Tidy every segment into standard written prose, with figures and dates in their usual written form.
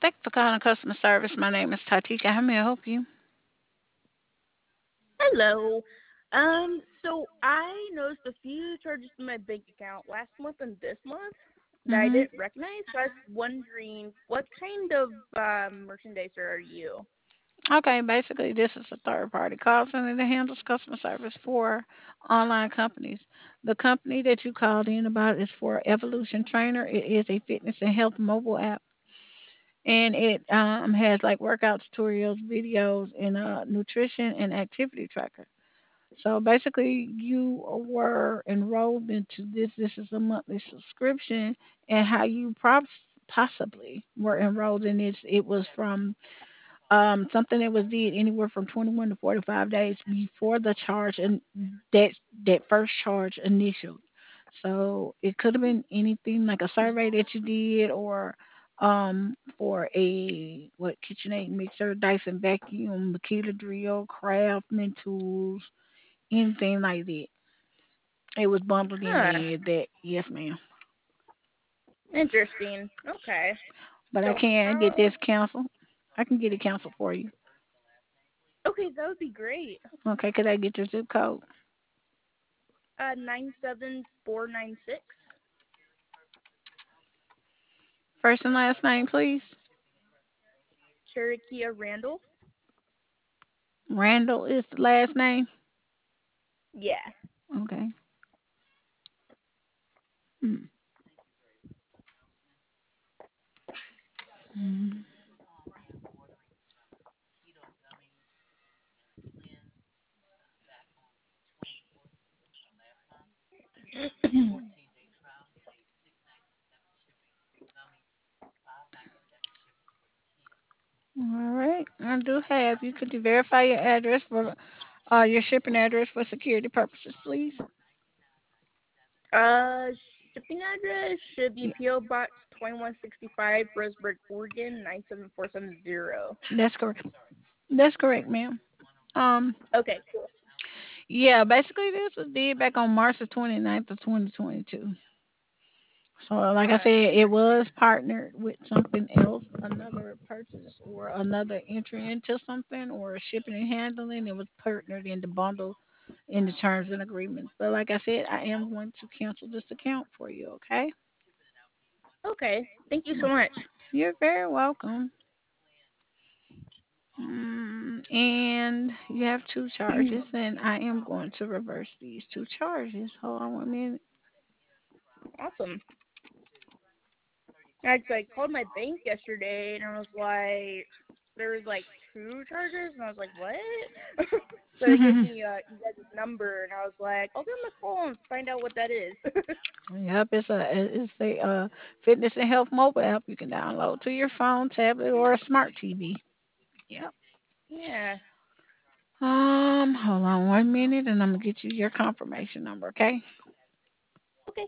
Thank you for calling customer service. My name is Tatika. How may I help you? Hello. So I noticed a few charges in my bank account last month and this month that I Mhm. didn't recognize. So I was wondering, what kind of merchandiser are you? Okay, basically this is a third party call center that handles customer service for online companies. The company that you called in about is for Evolution Trainer. It is a fitness and health mobile app, and it has like workout tutorials, videos, and nutrition and activity tracker. So basically, you were enrolled into this. This is a monthly subscription, and how you possibly were enrolled in this. It was from something that was did anywhere from 21 to 45 days before the charge and that that first charge initial. So it could have been anything like a survey that you did or for a what KitchenAid mixer, Dyson vacuum, Makita drill, craftsman tools, anything like that. It was bundled in Huh. there that yes ma'am. Interesting. Okay. But I So can't get how? this canceled. I can get it canceled for you. Okay, that would be great. Okay, could I get your zip code? 97496. First and last name, please. Cherokee Randall. Randall is the last name. Yeah. Okay. Mm. Mm. All right. I do have. You could you verify your address for your shipping address for security purposes, please. uh, Shipping address should be Yeah, PO Box 2165, Roseburg, Oregon 97470. that's correct. That's correct, ma'am. Um, Okay, cool. yeah, basically this was did back on March the 29th of 2022. So, like I Huh. said, it was partnered with something else, another purchase or another entry into something or shipping and handling. It was partnered in the bundle in the terms and agreements. But like I said, I am going to cancel this account for you, okay? Okay. Thank you so much. You're very welcome. And you have two charges, and I am going to reverse these two charges. Hold on 1 minute. Awesome. I called my bank yesterday and I was like, there was like two charges, and I was like, what? So they gave me you guys' number, and I was like, I'll give them a call and find out what that is. Yep, it's a fitness and health mobile app you can download to your phone, tablet, or a smart TV. Yep. Yeah. Hold on 1 minute, and I'm gonna get you your confirmation number. Okay. Okay.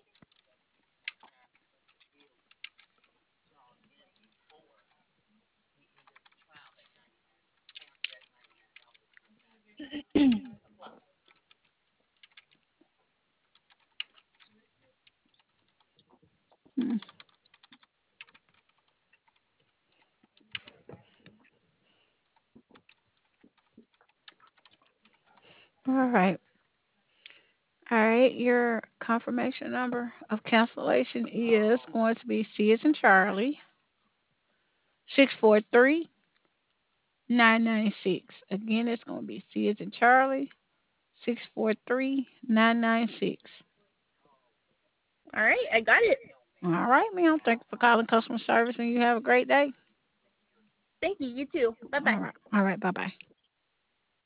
Mm. All right. All right. Your confirmation number of cancellation is going to be C as in Charlie 643-996. Again, it's going to be C as in Charlie 643-996. All right. I got it. All right, ma'am. Thank you for calling customer service, and you have a great day. Thank you. You too. Bye bye. All right. All right. Bye bye.